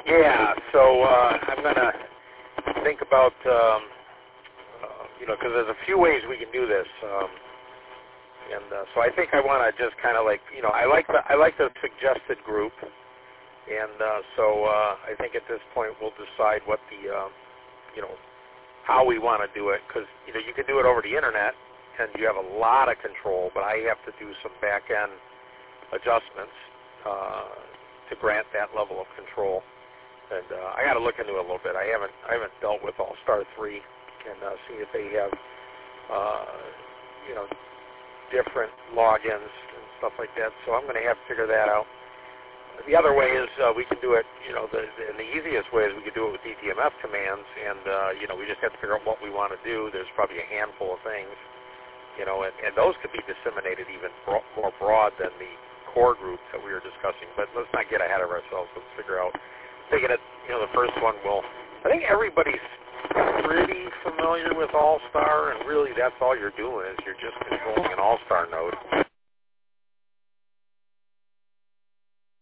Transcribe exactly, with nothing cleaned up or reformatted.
Yeah, so uh, I'm going to think about, um, uh, you know, because there's a few ways we can do this. Um, and uh, so I think I want to just kind of like, you know, I like the I like the suggested group. And uh, so uh, I think at this point we'll decide what the, uh, you know, how we want to do it. Because, you know, you can do it over the Internet, and you have a lot of control, but I have to do some back-end adjustments uh, to grant that level of control. And uh, I got to look into it a little bit. I haven't I haven't dealt with All Star three and uh, see if they have, uh, you know, different logins and stuff like that. So I'm going to have to figure that out. The other way is uh, we can do it, you know, the, the, and the easiest way is we could do it with D T M F commands, and, uh, you know, we just have to figure out what we want to do. There's probably a handful of things, you know, and, and those could be disseminated even bro- more broad than the core group that we were discussing. But let's not get ahead of ourselves. Let's figure out, taking it, you know, the first one will, I think everybody's pretty familiar with All-Star, and really that's all you're doing is you're just controlling an All-Star node.